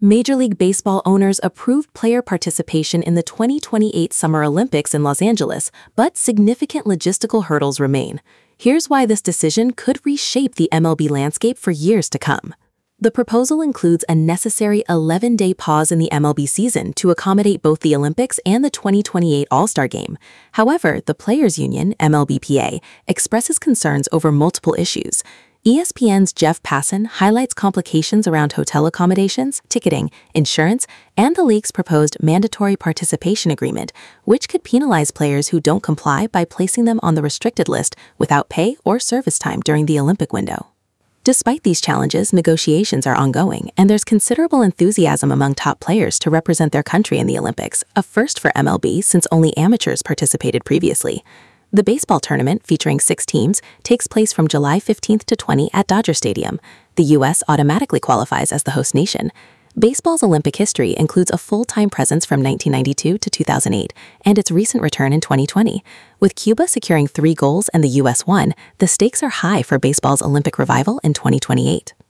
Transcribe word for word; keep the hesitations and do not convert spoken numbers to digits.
Major League Baseball owners approved player participation in the twenty twenty-eight Summer Olympics in Los Angeles, but significant logistical hurdles remain. Here's why this decision could reshape the M L B landscape for years to come. The proposal includes a necessary eleven-day pause in the M L B season to accommodate both the Olympics and the twenty twenty-eight All-Star Game. However, the Players Union, M L B P A, expresses concerns over multiple issues. E S P N's Jeff Passan highlights complications around hotel accommodations, ticketing, insurance, and the league's proposed mandatory participation agreement, which could penalize players who don't comply by placing them on the restricted list without pay or service time during the Olympic window. Despite these challenges, negotiations are ongoing, and there's considerable enthusiasm among top players to represent their country in the Olympics, a first for M L B since only amateurs participated previously. The baseball tournament, featuring six teams, takes place from July fifteenth to twentieth at Dodger Stadium. The U S automatically qualifies as the host nation. Baseball's Olympic history includes a full-time presence from nineteen ninety-two to two thousand eight and its recent return in twenty twenty. With Cuba securing three golds and the U S one, the stakes are high for baseball's Olympic revival in twenty twenty-eight.